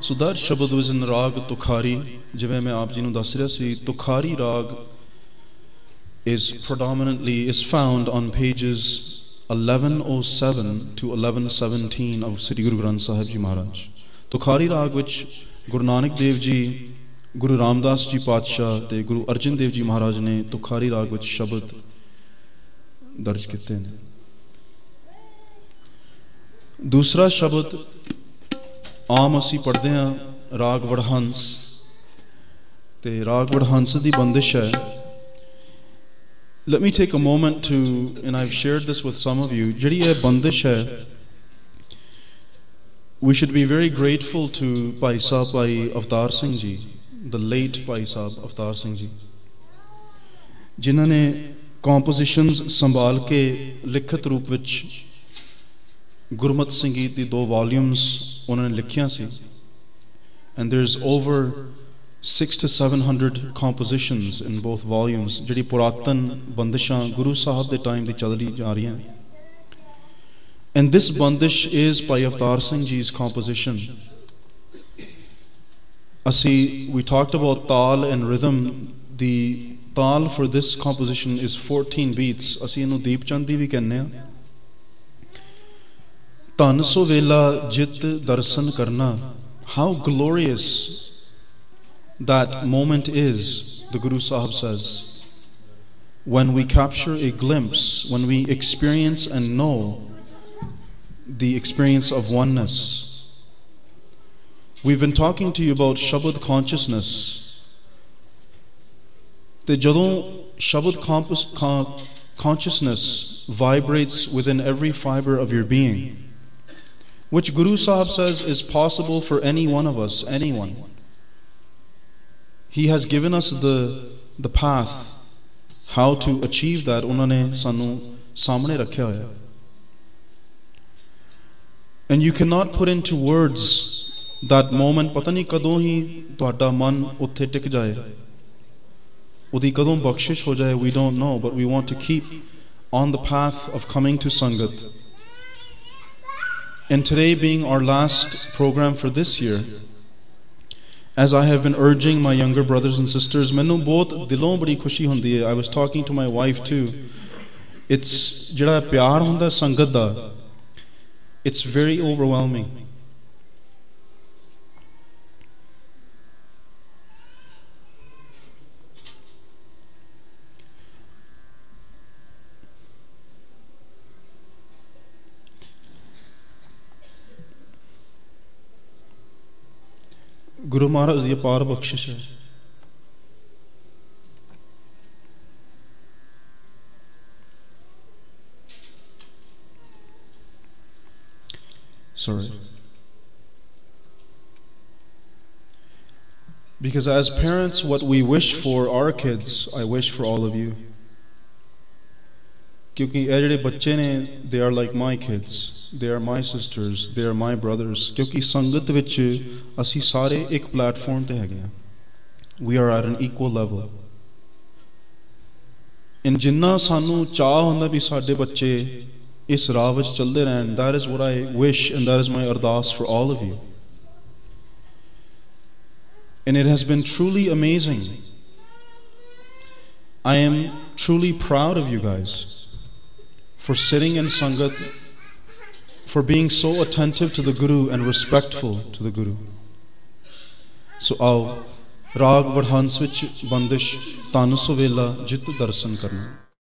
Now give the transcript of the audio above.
So that shabad was in Rag Tukhari. Jiਵੇਂ मैं आप जी ਨੂੰ ਦੱਸ ਰਿਹਾ ਸੀ, Tukhari Rag is found on pages 1107 to 1117 of Sri Guru Granth Sahib Ji Maharaj. Tukhari Rag which Guru Nanak Dev Ji, Guru Ramdas Ji Paatshah te Guru Arjan Dev Ji Maharaj ne Tukhari Rag which shabad darj ਕੀਤੇ ਨੇ. दूसरा शब्द आम असी पढ़ते हैं राग वड़हंस ते राग वड़हंस दी बंदिश है. Let me take a moment to, and I've shared this with some of you, जिहड़ी ये बंदिश है, we should be very grateful to Bhai Sahib Bhai Avtar Singh Ji, the late Bhai Sahib Avtar Singh Ji, जिन्हां ने compositions संभाल के लिखत रूप विच गुरमत संगीत दी 2 volumes उन्होंने लिखियां सी. And there's over 600 to 700 compositions in both volumes जिहड़ी पुरातन बंदिशां गुरु साहब दे टाइम दी चलदी जा रही हैं. And this bandish is by Avtar Singh Ji's composition. We talked about tal and rhythm. The tal for this composition is 14 beats. Asi inu Deep Chandi vi कहने हैं. Tan so vela jit darshan karna. How glorious that moment is, the Guru Sahib says, when we capture a glimpse, when we experience and know the experience of oneness. We've been talking to you about Shabad consciousness. The jadon Shabad consciousness vibrates within every fiber of your being, which Guru Sahib says is possible for any one of us, anyone. He has given us the path how to achieve that. Unhone sanu samne rakhya hoya. And you cannot put into words that moment. Pata nahi kadon hi tuhada man utthe tik jaye, udi kadon bakshish ho jaye, we don't know, but we want to keep on the path of coming to Sangat. And today being our last program for this year, as I have been urging my younger brothers and sisters, mainu bahut dilon badi khushi hundi hai. I was talking to my wife too. It's jehda pyar hunda sangat da, it's very overwhelming. Guru Maharaj di apar bakshish hai. Sorry. Because as parents, what we wish for our kids, I wish for all of you. क्योंकि ये जिहड़े बच्चे ने, they are like my kids, they are my sisters, they are my brothers. क्योंकि संगत विच असी सारे एक प्लेटफॉर्म ते हैगे. We are at an equal level. इन जिन्ना सानू चाह हुंदा भी साडे बच्चे इस राह विच चलदे रहन, that is what I wish and that is my ardas for all of you. And it has been truly amazing. I am truly proud of you guys for sitting in Sangat, for being so attentive to the Guru and respectful to the Guru. So aao Rag Vadhans vich bandish Tan so vela jit darshan karna.